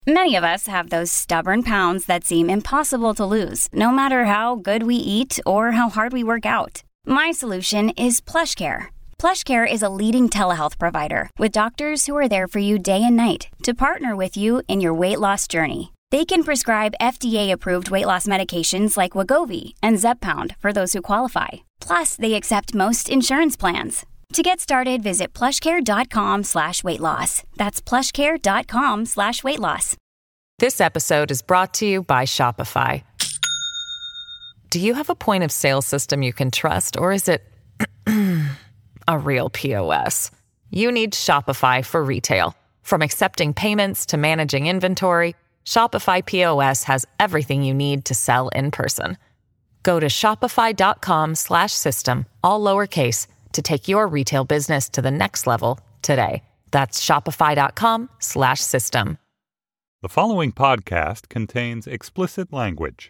Many of us have those stubborn pounds that seem impossible to lose, no matter how good we eat or how hard we work out. My solution is PlushCare. PlushCare is a leading telehealth provider with doctors who are there for you day and night to partner with you in your weight loss journey. They can prescribe FDA-approved weight loss medications like Wegovy and Zepbound for those who qualify. Plus, they accept most insurance plans. To get started, visit plushcare.com/weightloss. That's plushcare.com/weightloss. This episode is brought to you by Shopify. Do you have a point of sale system you can trust, or is it a real POS? You need Shopify for retail. From accepting payments to managing inventory, Shopify POS has everything you need to sell in person. Go to shopify.com/system, all lowercase, to take your retail business to the next level today. That's shopify.com/system. The following podcast contains explicit language.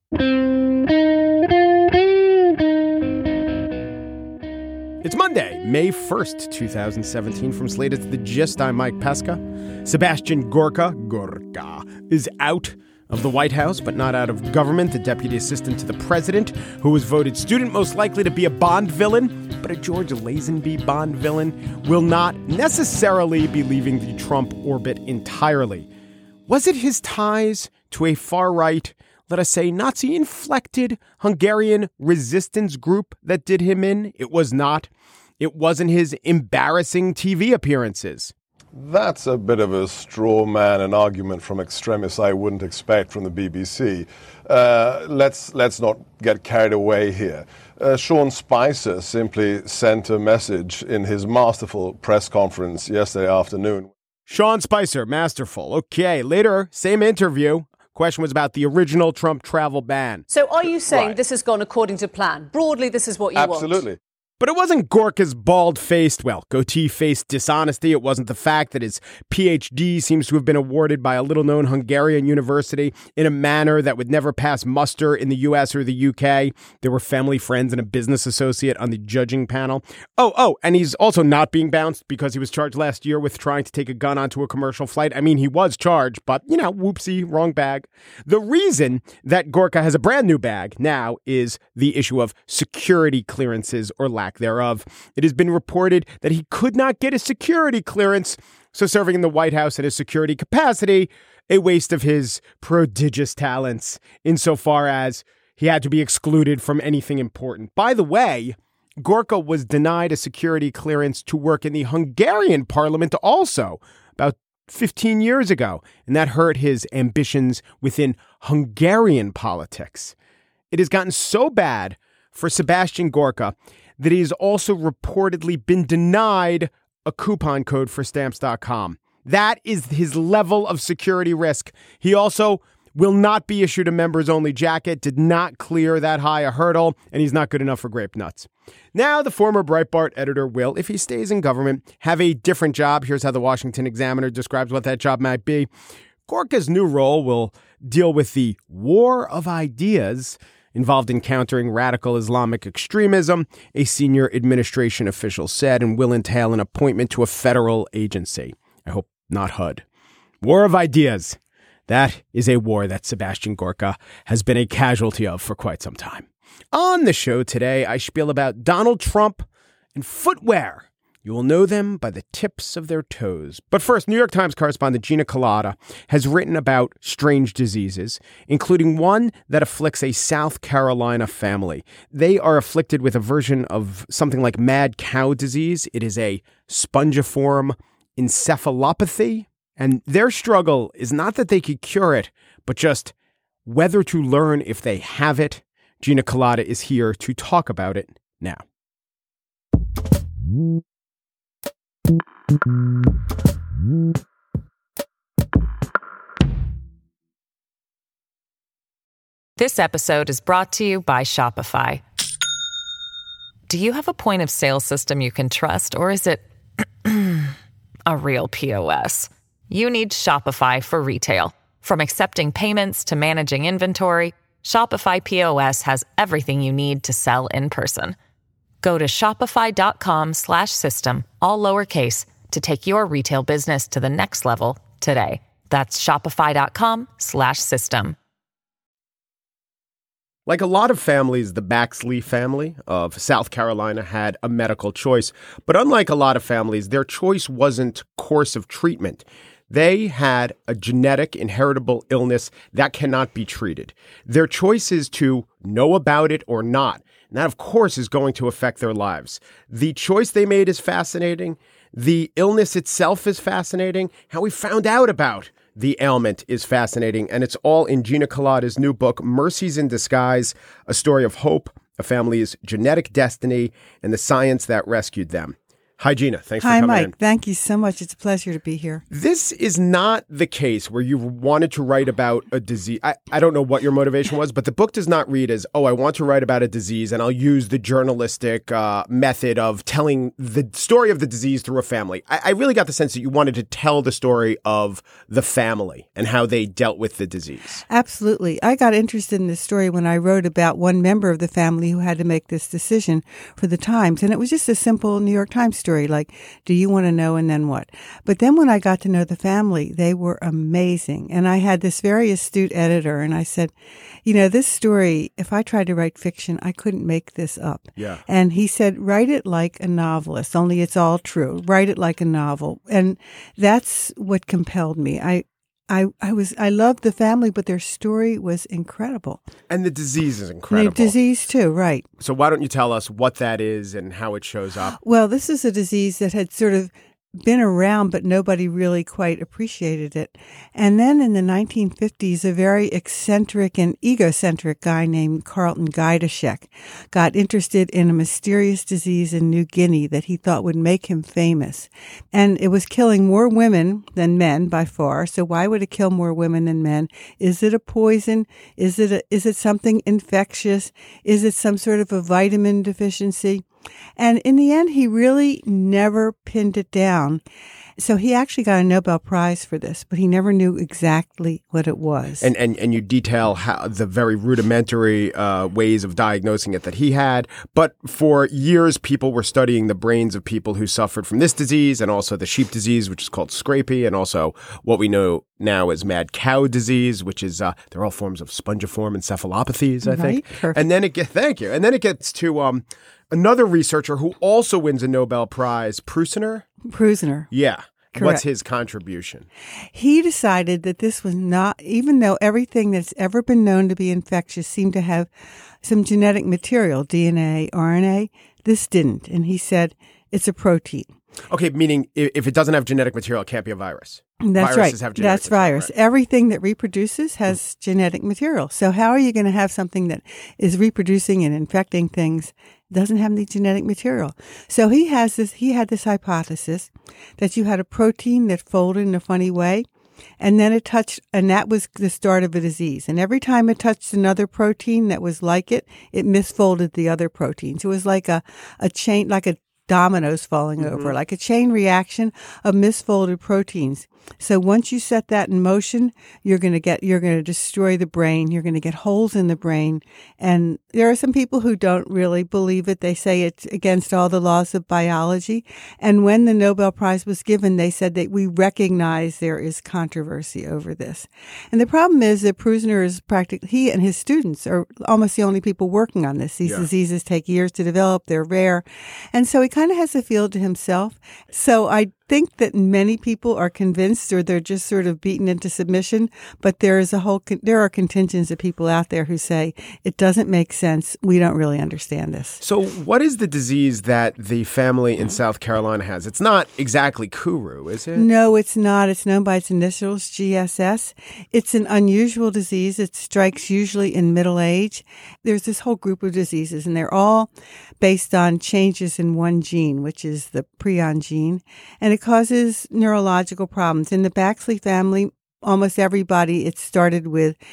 It's Monday, May 1st, 2017. From Slate, it's The Gist. I'm Mike Pesca. Sebastian Gorka is out of the White House, but not out of government. The deputy assistant to the president, who was voted student most likely to be a Bond villain, but a George Lazenby Bond villain, will not necessarily be leaving the Trump orbit entirely. Was it his ties to a far-right, let us say, Nazi-inflected Hungarian resistance group that did him in? It was not. It wasn't his embarrassing TV appearances. That's a bit of a straw man, an argument from extremists I wouldn't expect from the BBC. Let's not get carried away here. Sean Spicer simply sent a message in his masterful press conference yesterday afternoon. Sean Spicer, masterful. Okay, later, same interview. Question was about the original Trump travel ban. So are you saying this has gone according to plan? Broadly, this is what you want? Absolutely. But it wasn't Gorka's bald-faced, goatee-faced dishonesty. It wasn't the fact that his PhD seems to have been awarded by a little-known Hungarian university in a manner that would never pass muster in the U.S. or the U.K. There were family friends and a business associate on the judging panel. And he's also not being bounced because he was charged last year with trying to take a gun onto a commercial flight. I mean, he was charged, but, whoopsie, wrong bag. The reason that Gorka has a brand new bag now is the issue of security clearances or lack thereof. It has been reported that he could not get a security clearance, so serving in the White House in a security capacity, a waste of his prodigious talents insofar as he had to be excluded from anything important. By the way, Gorka was denied a security clearance to work in the Hungarian parliament also about 15 years ago, and that hurt his ambitions within Hungarian politics. It has gotten so bad for Sebastian Gorka that he's also reportedly been denied a coupon code for Stamps.com. That is his level of security risk. He also will not be issued a members-only jacket, did not clear that high a hurdle, and he's not good enough for grape nuts. Now, the former Breitbart editor will, if he stays in government, have a different job. Here's how the Washington Examiner describes what that job might be. Gorka's new role will deal with the war of ideas involved in countering radical Islamic extremism, a senior administration official said, and will entail an appointment to a federal agency. I hope not HUD. War of ideas. That is a war that Sebastian Gorka has been a casualty of for quite some time. On the show today, I spiel about Donald Trump and footwear. You will know them by the tips of their toes. But first, New York Times correspondent Gina Kolata has written about strange diseases, including one that afflicts a South Carolina family. They are afflicted with a version of something like mad cow disease. It is a spongiform encephalopathy. And their struggle is not that they could cure it, but just whether to learn if they have it. Gina Kolata is here to talk about it now. This episode is brought to you by Shopify. Do you have a point of sale system you can trust, or is it a real POS? You need Shopify for retail. From accepting payments to managing inventory, Shopify POS has everything you need to sell in person. Go to shopify.com/system, all lowercase, to take your retail business to the next level today. That's shopify.com/system. Like a lot of families, the Baxley family of South Carolina had a medical choice. But unlike a lot of families, their choice wasn't course of treatment. They had a genetic inheritable illness that cannot be treated. Their choice is to know about it or not. And that, of course, is going to affect their lives. The choice they made is fascinating. The illness itself is fascinating. How we found out about the ailment is fascinating. And it's all in Gina Kolada's new book, Mercies in Disguise, a story of hope, a family's genetic destiny, and the science that rescued them. Hi, Gina. Thanks for coming in. Hi, Mike. Thank you so much. It's a pleasure to be here. This is not the case where you wanted to write about a disease. I don't know what your motivation was, but the book does not read as, I want to write about a disease and I'll use the journalistic method of telling the story of the disease through a family. I really got the sense that you wanted to tell the story of the family and how they dealt with the disease. Absolutely. I got interested in this story when I wrote about one member of the family who had to make this decision for the Times. And it was just a simple New York Times story, like, do you want to know and then what? But then when I got to know the family, they were amazing. And I had this very astute editor, and I said, this story, if I tried to write fiction, I couldn't make this up. Yeah. And he said, write it like a novelist, only it's all true. Write it like a novel. And that's what compelled me. I loved the family, but their story was incredible. And the disease is incredible. The disease too, right. So why don't you tell us what that is and how it shows up? Well, this is a disease that had sort of been around, but nobody really quite appreciated it. And then in the 1950s, a very eccentric and egocentric guy named Carlton Gajdusek got interested in a mysterious disease in New Guinea that he thought would make him famous. And it was killing more women than men by far. So why would it kill more women than men? Is it a poison? Is it something infectious? Is it some sort of a vitamin deficiency? And in the end, he really never pinned it down. So he actually got a Nobel Prize for this, but he never knew exactly what it was. And you detail how the very rudimentary ways of diagnosing it that he had. But for years, people were studying the brains of people who suffered from this disease and also the sheep disease, which is called scrapie, and also what we know now as mad cow disease, which is they're all forms of spongiform encephalopathies, I think. Perfect. And then thank you. And then it gets to another researcher who also wins a Nobel Prize, Prusiner. Yeah. Correct. What's his contribution? He decided that this was not, even though everything that's ever been known to be infectious seemed to have some genetic material, DNA, RNA, this didn't. And he said it's a protein. Okay, meaning if it doesn't have genetic material, it can't be a virus. That's Viruses right. Have genetic That's material, virus. right? Everything that reproduces has genetic material. So how are you going to have something that is reproducing and infecting things doesn't have any genetic material? So he had this hypothesis that you had a protein that folded in a funny way, and then it touched, and that was the start of a disease. And every time it touched another protein that was like it misfolded the other proteins. It was like a chain, like a dominoes falling over, like a chain reaction of misfolded proteins. So once you set that in motion, you're going to destroy the brain. You're going to get holes in the brain. And there are some people who don't really believe it. They say it's against all the laws of biology. And when the Nobel Prize was given, they said that we recognize there is controversy over this. And the problem is that Prusiner is he and his students are almost the only people working on this. These diseases take years to develop. They're rare. And so he kind of has a field to himself. So I think that many people are convinced, or they're just sort of beaten into submission. But there are contingents of people out there who say it doesn't make sense. We don't really understand this. So what is the disease that the family in South Carolina has? It's not exactly Kuru, is it? No, it's not. It's known by its initials, GSS. It's an unusual disease. It strikes usually in middle age. There's this whole group of diseases, and they're all based on changes in one gene, which is the prion gene. And it causes neurological problems. In the Baxley family, almost everybody, it started with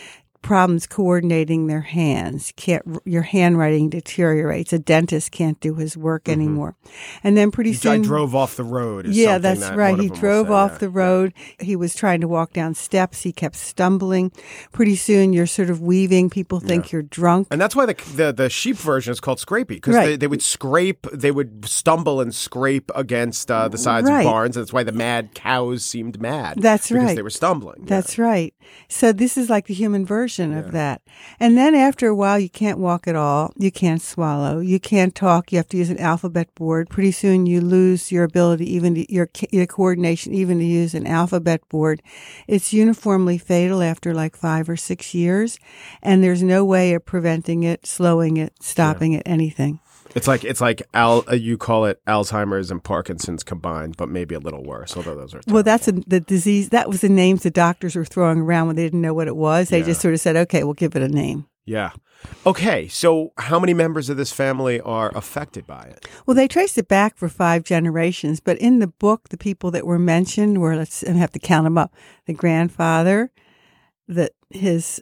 problems coordinating their hands. Your handwriting deteriorates. A dentist can't do his work anymore. And then pretty soon... I drove off the road. Yeah, that's right. He drove off the road. He was trying to walk down steps. He kept stumbling. Pretty soon you're sort of weaving. People think you're drunk. And that's why the sheep version is called scrapey, because they would scrape, they would stumble and scrape against the sides of barns. And that's why the mad cows seemed mad. That's right. Because they were stumbling. That's right. So this is like the human version of that. And then after a while, you can't walk at all. You can't swallow. You can't talk. You have to use an alphabet board. Pretty soon you lose your ability, even to, your coordination, even to use an alphabet board. It's uniformly fatal after like 5 or 6 years. And there's no way of preventing it, slowing it, stopping it, anything. It's like you call it Alzheimer's and Parkinson's combined, but maybe a little worse, although those are terrible. Well, that's the disease. That was the names the doctors were throwing around when they didn't know what it was. They just sort of said, okay, we'll give it a name. Yeah. Okay, so how many members of this family are affected by it? Well, they traced it back for 5 generations, but in the book, the people that were mentioned were, I have to count them up, the grandfather, his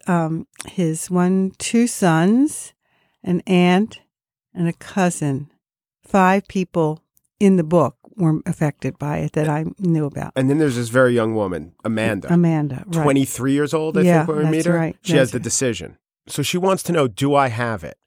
2 sons, an aunt, and a cousin. 5 people in the book were affected by it that I knew about. And then there's this very young woman, Amanda, right. 23 years old, I think, when we meet her. Right. She has the decision. So she wants to know, do I have it?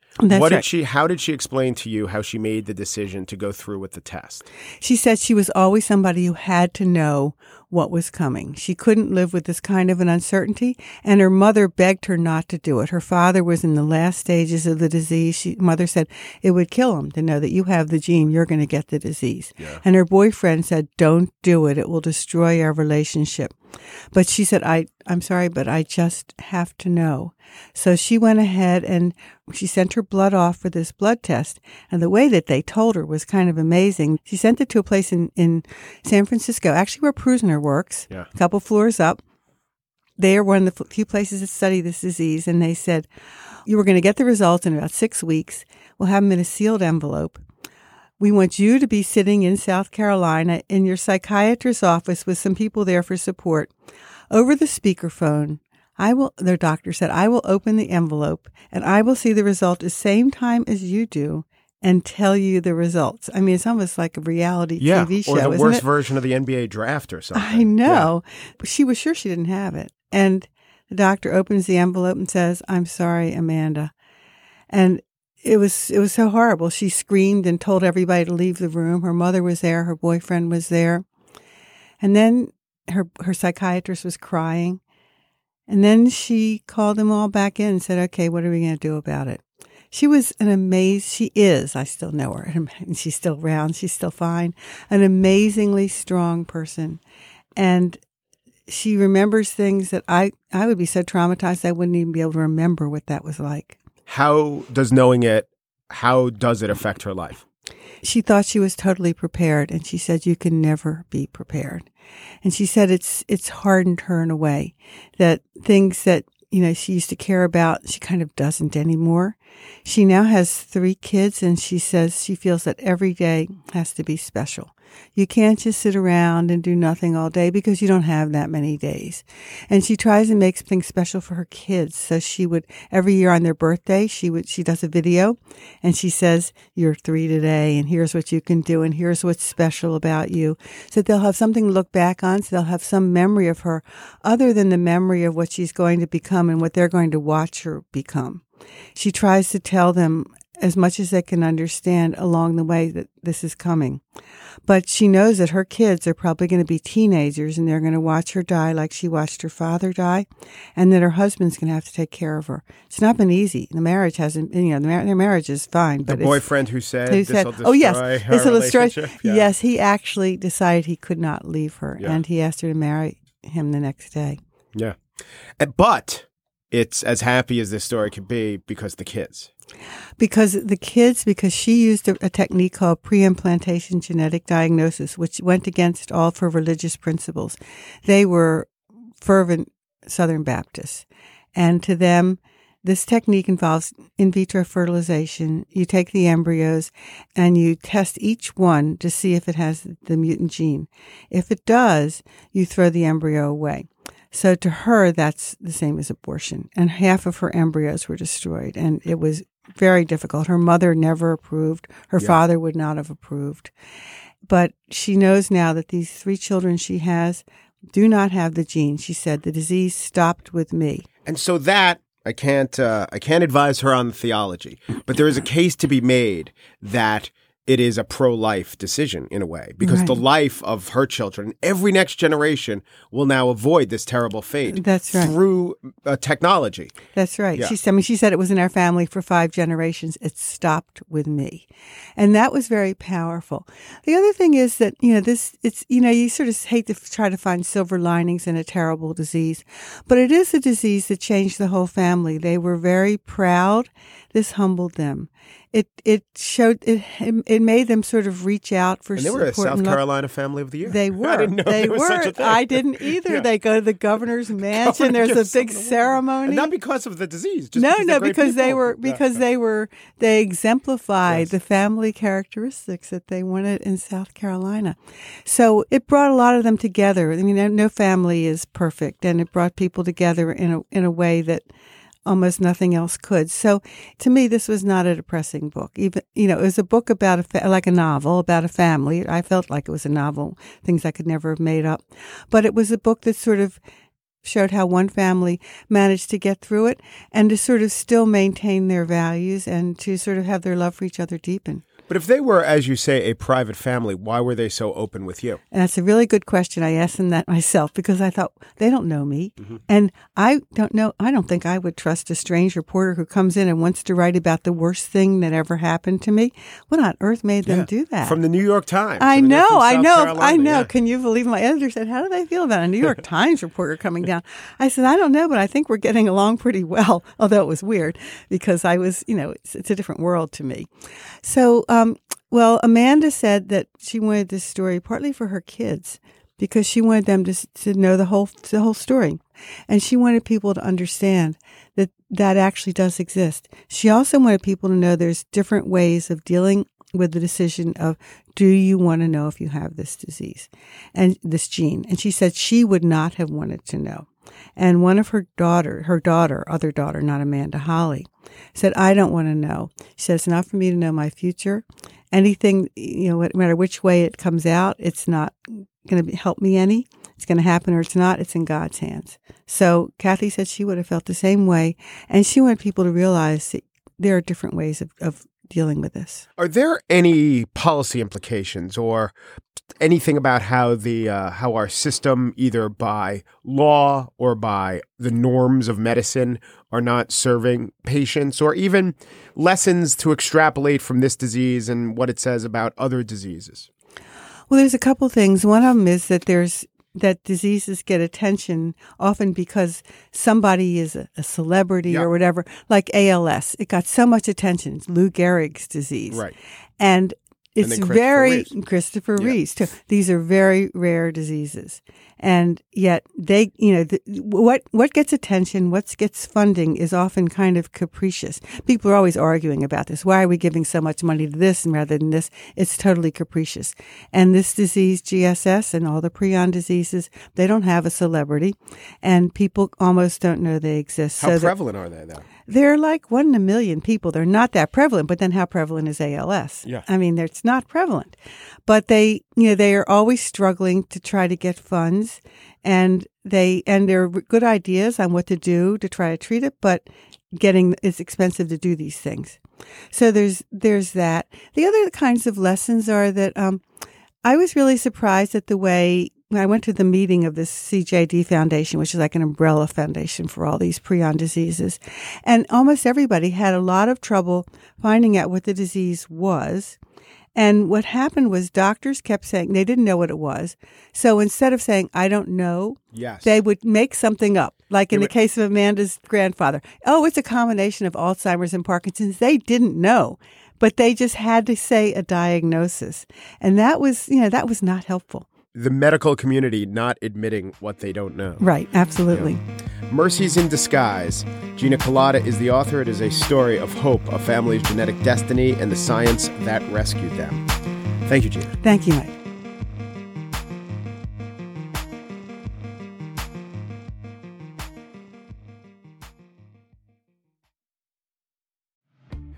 How did she explain to you how she made the decision to go through with the test? She said she was always somebody who had to know what was coming. She couldn't live with this kind of an uncertainty, and her mother begged her not to do it. Her father was in the last stages of the disease. Mother said it would kill him to know that you have the gene, you're going to get the disease. Yeah. And her boyfriend said, don't do it. It will destroy our relationship. But she said, I'm sorry, but I just have to know. So she went ahead and she sent her blood off for this blood test. And the way that they told her was kind of amazing. She sent it to a place in San Francisco, actually where Prusiner works, a couple floors up. They are one of the few places that study this disease. And they said, you were going to get the results in about 6 weeks. We'll have them in a sealed envelope. We want you to be sitting in South Carolina in your psychiatrist's office with some people there for support. Over the speakerphone, their doctor said, I will open the envelope and I will see the result the same time as you do and tell you the results. I mean, it's almost like a reality TV show, or the worst version of the NBA draft or something. I know. Yeah. But she was sure she didn't have it. And the doctor opens the envelope and says, I'm sorry, Amanda. And it was so horrible. She screamed and told everybody to leave the room. Her mother was there. Her boyfriend was there. And then her psychiatrist was crying. And then she called them all back in and said, okay, what are we going to do about it? She was she is, I still know her, and she's still around. She's still fine. An amazingly strong person. And she remembers things that I would be so traumatized I wouldn't even be able to remember what that was like. How does it affect her life? She thought she was totally prepared, and she said you can never be prepared. And she said it's hardened her in a way that things that she used to care about, she kind of doesn't anymore. She now has 3 kids, and she says she feels that every day has to be special. You can't just sit around and do nothing all day because you don't have that many days. And she tries to make things special for her kids. So she would, every year on their birthday, she does a video and she says, you're 3 today and here's what you can do and here's what's special about you. So they'll have something to look back on. So they'll have some memory of her other than the memory of what she's going to become and what they're going to watch her become. She tries to tell them as much as they can understand along the way that this is coming. But she knows that her kids are probably going to be teenagers and they're going to watch her die like she watched her father die, and that her husband's going to have to take care of her. It's not been easy. The marriage hasn't, their marriage is fine. But the boyfriend who said this will destroy her relationship? Yeah. Yes, he actually decided he could not leave her, and he asked her to marry him the next day. Yeah. But it's as happy as this story could be because the kids. Because she used a technique called pre-implantation genetic diagnosis, which went against all of her religious principles. They were fervent Southern Baptists. And to them, this technique involves in vitro fertilization. You take the embryos and you test each one to see if it has the mutant gene. If it does, you throw the embryo away. So to her, that's the same as abortion. And half of her embryos were destroyed. And it was very difficult. Her mother never approved. Her father would not have approved. But she knows now that these 3 children she has do not have the gene. She said, the disease stopped with me. And so that, I can't advise her on the theology, but there is a case to be made that it is a pro-life decision in a way, because the life of her children, every next generation will now avoid this terrible fate. That's right. Through technology. That's right. Yeah. She said it was in our family for 5 generations. It stopped with me. And that was very powerful. The other thing is that, you sort of hate to try to find silver linings in a terrible disease, but it is a disease that changed the whole family. They were very proud. This humbled them. It showed it made them sort of reach out for support. And they were a South Carolina Family of the Year. They were. I didn't know there was such a thing. I didn't either. Yeah. They go to the governor's mansion. There's a big ceremony. And not because of the disease. Just because they exemplified the family characteristics that they wanted in South Carolina. So it brought a lot of them together. I mean, no family is perfect, and it brought people together in a way that almost nothing else could. So to me, this was not a depressing book. Even, it was a book about like a novel about a family. I felt like it was a novel, things I could never have made up. But it was a book that sort of showed how one family managed to get through it and to sort of still maintain their values and to sort of have their love for each other deepen. But if they were, as you say, a private family, why were they so open with you? And that's a really good question. I asked them that myself because I thought, they don't know me. Mm-hmm. And I don't think I would trust a strange reporter who comes in and wants to write about the worst thing that ever happened to me. What on earth made them do that? From the New York Times. I know. Yeah. Can you believe my editor said, how do they feel about a New York Times reporter coming down? I said, I don't know, but I think we're getting along pretty well, although it was weird because I was, it's a different world to me. So, well, Amanda said that she wanted this story partly for her kids because she wanted them to know the whole story. And she wanted people to understand that actually does exist. She also wanted people to know there's different ways of dealing with the decision of, do you want to know if you have this disease and this gene? And she said she would not have wanted to know. And one of her other daughter, not Amanda, Holly, said, I don't want to know. She said, it's not for me to know my future. Anything, no matter which way it comes out, it's not going to help me any. It's going to happen or it's not. It's in God's hands. So Kathy said she would have felt the same way. And she wanted people to realize that there are different ways of dealing with this. Are there any policy implications or anything about how how our system, either by law or by the norms of medicine, are not serving patients, or even lessons to extrapolate from this disease and what it says about other diseases? Well, there's a couple things. One of them is that diseases get attention often because somebody is a celebrity or whatever, like ALS. It got so much attention. It's Lou Gehrig's disease. Right. And it's Christopher Reeves too. These are very rare diseases. And yet they, what gets attention, what gets funding is often kind of capricious. People are always arguing about this. Why are we giving so much money to this rather than this? It's totally capricious. And this disease, GSS, and all the prion diseases, they don't have a celebrity, and people almost don't know they exist. How prevalent are they, though? They're like 1 in a million people. They're not that prevalent, but then how prevalent is ALS? Yeah. I mean, it's not prevalent. But they are always struggling to try to get funds, and there are good ideas on what to do to try to treat it, but it's expensive to do these things. So there's that. The other kinds of lessons are that I was really surprised at the way I went to the meeting of this CJD Foundation, which is like an umbrella foundation for all these prion diseases. And almost everybody had a lot of trouble finding out what the disease was. And what happened was doctors kept saying they didn't know what it was. So instead of saying, I don't know, they would make something up. Like in the case of Amanda's grandfather. Oh, it's a combination of Alzheimer's and Parkinson's. They didn't know, but they just had to say a diagnosis. And that was not helpful. The medical community not admitting what they don't know. Right, absolutely. Yeah. Mercies in Disguise. Gina Kolata is the author. It is a story of hope, a family's genetic destiny, and the science that rescued them. Thank you, Gina. Thank you, Mike.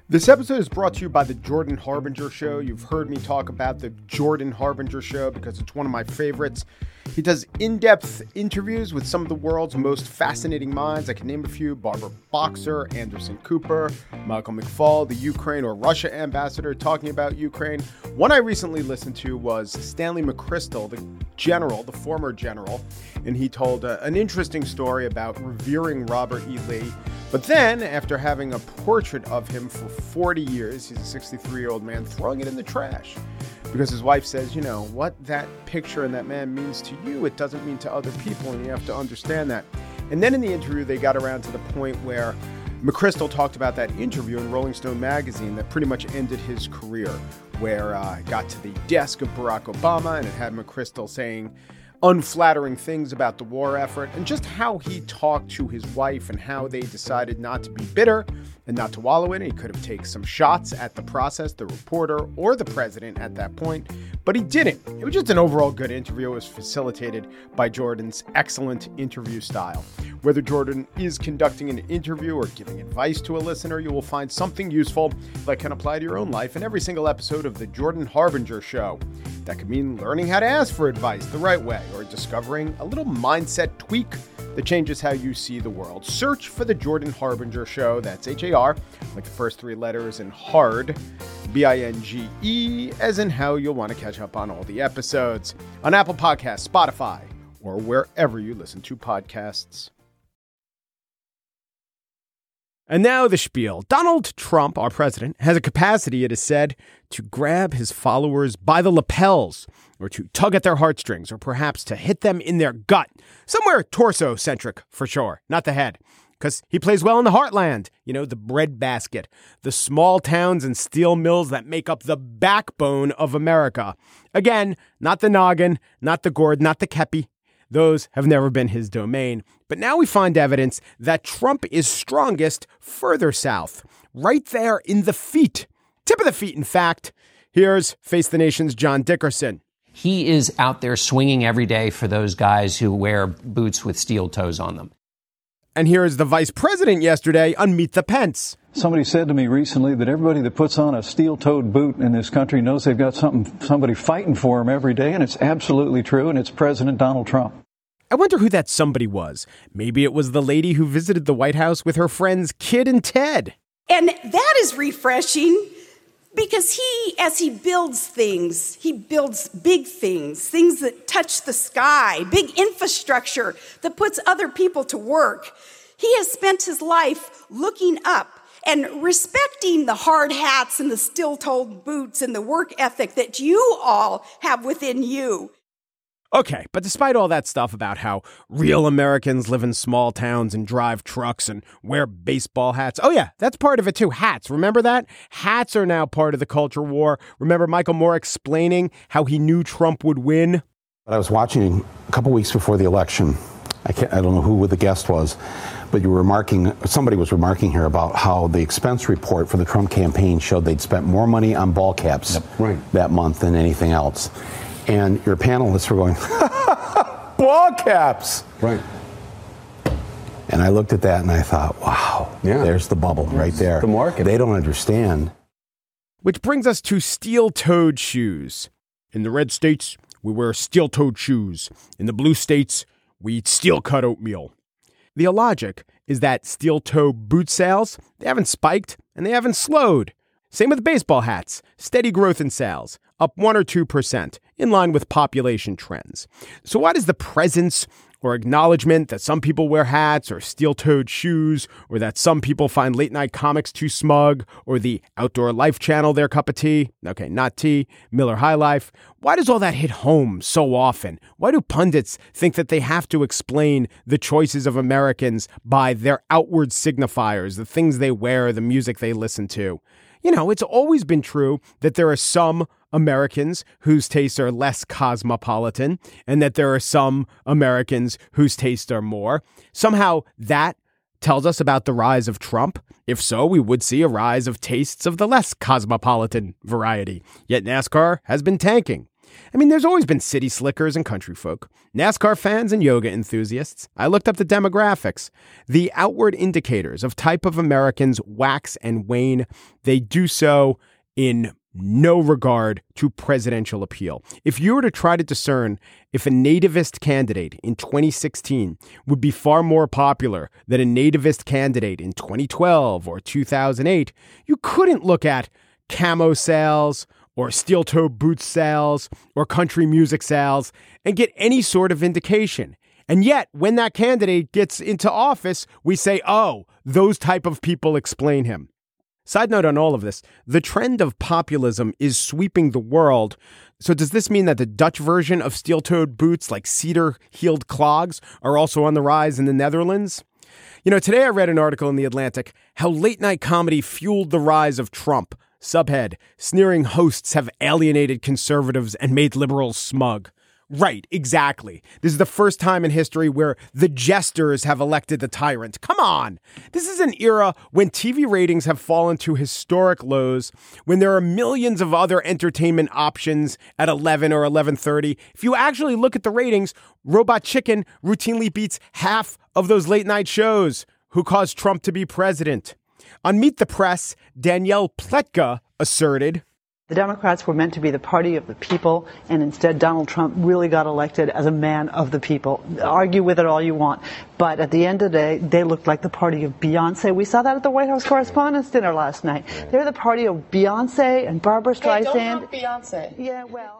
This episode is brought to you by the Jordan Harbinger Show. You've heard me talk about the Jordan Harbinger Show because it's one of my favorites. He does in-depth interviews with some of the world's most fascinating minds. I can name a few: Barbara Boxer, Anderson Cooper, Michael McFaul, the Ukraine or Russia ambassador talking about Ukraine. One I recently listened to was Stanley McChrystal, the former general, and he told an interesting story about revering Robert E. Lee. But then, after having a portrait of him for 40 years, he's a 63-year-old man, throwing it in the trash. Because his wife says, you know, what that picture and that man means to you, it doesn't mean to other people, and you have to understand that. And then in the interview, they got around to the point where McChrystal talked about that interview in Rolling Stone magazine that pretty much ended his career, where it got to the desk of Barack Obama, and it had McChrystal saying unflattering things about the war effort, and just how he talked to his wife and how they decided not to be bitter and not to wallow in it. He could have taken some shots at the process, the reporter, or the president at that point, but he didn't. It was just an overall good interview. It was facilitated by Jordan's excellent interview style. Whether Jordan is conducting an interview or giving advice to a listener, you will find something useful that can apply to your own life in every single episode of The Jordan Harbinger Show. That could mean learning how to ask for advice the right way, or discovering a little mindset tweak that changes how you see the world. Search for The Jordan Harbinger Show. That's H-A-R, like the first three letters, and hard, B-I-N-G-E, as in how you'll want to catch up on all the episodes on Apple Podcasts, Spotify, or wherever you listen to podcasts. And now the spiel. Donald Trump, our president, has a capacity, it is said, to grab his followers by the lapels, or to tug at their heartstrings, or perhaps to hit them in their gut. Somewhere torso-centric, for sure, not the head. Because he plays well in the heartland, the breadbasket, the small towns and steel mills that make up the backbone of America. Again, not the noggin, not the gourd, not the kepi. Those have never been his domain. But now we find evidence that Trump is strongest further south, right there in the feet. Tip of the feet, in fact. Here's Face the Nation's John Dickerson. He is out there swinging every day for those guys who wear boots with steel toes on them. And here is the vice president yesterday on Meet the Pence. Somebody said to me recently that everybody that puts on a steel-toed boot in this country knows they've got somebody fighting for them every day, and it's absolutely true, and it's President Donald Trump. I wonder who that somebody was. Maybe it was the lady who visited the White House with her friends Kid and Ted. And that is refreshing because as he builds things, he builds big things that touch the sky, big infrastructure that puts other people to work. He has spent his life looking up and respecting the hard hats and the steel-toed boots and the work ethic that you all have within you. Okay, but despite all that stuff about how real Americans live in small towns and drive trucks and wear baseball hats. Oh yeah, that's part of it too. Hats. Remember that? Hats are now part of the culture war. Remember Michael Moore explaining how he knew Trump would win? I was watching a couple weeks before the election. I don't know who the guest was, but somebody was remarking here about how the expense report for the Trump campaign showed they'd spent more money on ball caps that month than anything else. And your panelists were going, ball caps. Right. And I looked at that and I thought, wow, there's the bubble right there. The market. They don't understand. Which brings us to steel-toed shoes. In the red states, we wear steel-toed shoes. In the blue states, we eat steel-cut oatmeal. The illogic is that steel-toe boot sales, they haven't spiked and they haven't slowed. Same with baseball hats. Steady growth in sales, up 1 or 2%, in line with population trends. So why does the presence or acknowledgement that some people wear hats or steel-toed shoes, or that some people find late-night comics too smug, or the Outdoor Life channel their cup of tea? Okay, not tea, Miller High Life. Why does all that hit home so often? Why do pundits think that they have to explain the choices of Americans by their outward signifiers, the things they wear, the music they listen to? It's always been true that there are some Americans whose tastes are less cosmopolitan and that there are some Americans whose tastes are more. Somehow that tells us about the rise of Trump. If so, we would see a rise of tastes of the less cosmopolitan variety. Yet NASCAR has been tanking. I mean, there's always been city slickers and country folk, NASCAR fans and yoga enthusiasts. I looked up the demographics. The outward indicators of type of Americans wax and wane. They do so in no regard to presidential appeal. If you were to try to discern if a nativist candidate in 2016 would be far more popular than a nativist candidate in 2012 or 2008, you couldn't look at camo sales or steel-toe boot sales or country music sales and get any sort of indication. And yet, when that candidate gets into office, we say, oh, those type of people explain him. Side note on all of this, the trend of populism is sweeping the world. So does this mean that the Dutch version of steel-toed boots like cedar-heeled clogs are also on the rise in the Netherlands? You know, today I read an article in The Atlantic, how late-night comedy fueled the rise of Trump. Subhead, sneering hosts have alienated conservatives and made liberals smug. Right, exactly. This is the first time in history where the jesters have elected the tyrant. Come on. This is an era when TV ratings have fallen to historic lows, when there are millions of other entertainment options at 11 or 11:30. If you actually look at the ratings, Robot Chicken routinely beats half of those late night shows. Who caused Trump to be president? On Meet the Press, Danielle Pletka asserted, the Democrats were meant to be the party of the people, and instead Donald Trump really got elected as a man of the people. Argue with it all you want, but at the end of the day, they looked like the party of Beyonce. We saw that at the White House Correspondents' Dinner last night. They're the party of Beyonce and Barbara Streisand. Hey, don't knock Beyonce. Yeah, well...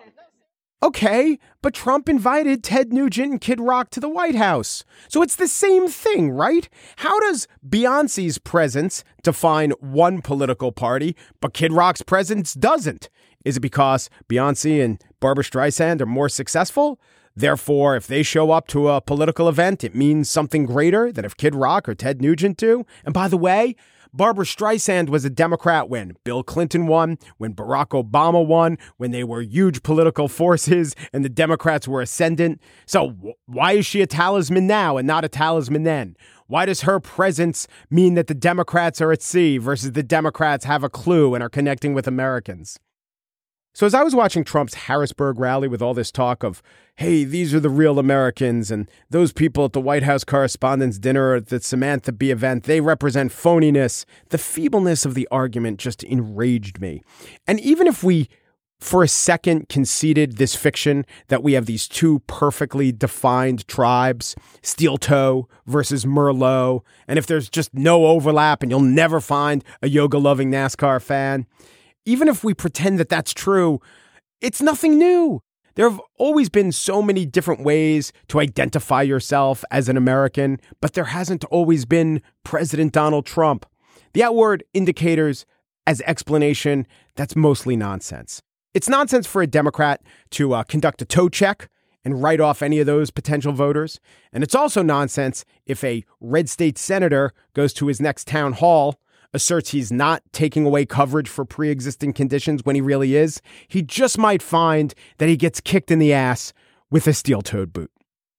Okay, but Trump invited Ted Nugent and Kid Rock to the White House. So it's the same thing, right? How does Beyonce's presence define one political party, but Kid Rock's presence doesn't? Is it because Beyonce and Barbara Streisand are more successful? Therefore, if they show up to a political event, it means something greater than if Kid Rock or Ted Nugent do? And by the way, Barbara Streisand was a Democrat when Bill Clinton won, when Barack Obama won, when they were huge political forces and the Democrats were ascendant. So why is she a talisman now and not a talisman then? Why does her presence mean that the Democrats are at sea versus the Democrats have a clue and are connecting with Americans? So as I was watching Trump's Harrisburg rally with all this talk of, hey, these are the real Americans, and those people at the White House Correspondents' Dinner at the Samantha Bee event, they represent phoniness. The feebleness of the argument just enraged me. And even if we, for a second, conceded this fiction that we have these two perfectly defined tribes, Steel Toe versus Merlot, and if there's just no overlap and you'll never find a yoga-loving NASCAR fan, even if we pretend that that's true, it's nothing new. There have always been so many different ways to identify yourself as an American, but there hasn't always been President Donald Trump. The outward indicators as explanation, that's mostly nonsense. It's nonsense for a Democrat to conduct a toe check and write off any of those potential voters. And it's also nonsense if a red state senator goes to his next town hall, asserts he's not taking away coverage for pre-existing conditions when he really is. He just might find that he gets kicked in the ass with a steel-toed boot.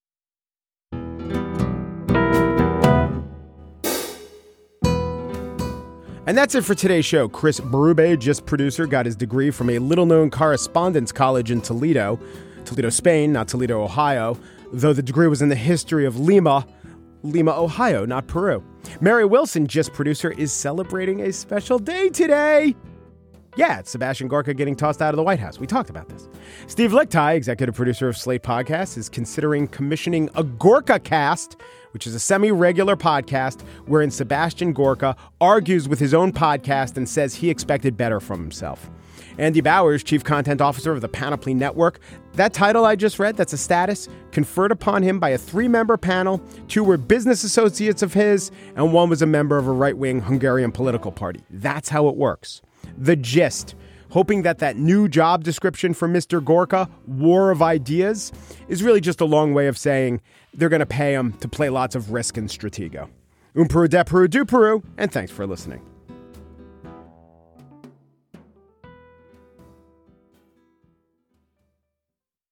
And that's it for today's show. Chris Berube, just producer, got his degree from a little-known correspondence college in Toledo, Spain, not Toledo, Ohio, though the degree was in the history of Lima, Ohio, not Peru. Mary Wilson, just producer, is celebrating a special day today. Yeah, it's Sebastian Gorka getting tossed out of the White House. We talked about this. Steve Lickteig, executive producer of Slate Podcasts, is considering commissioning a Gorka Cast, which is a semi-regular podcast wherein Sebastian Gorka argues with his own podcast and says he expected better from himself. Andy Bowers, chief content officer of the Panoply Network. That title I just read, that's a status conferred upon him by a 3-member panel. 2 were business associates of his, and 1 was a member of a right-wing Hungarian political party. That's how it works. The gist, hoping that new job description for Mr. Gorka, War of Ideas, is really just a long way of saying they're going to pay him to play lots of Risk and Stratego. Un Peru de Peru du Peru, and thanks for listening.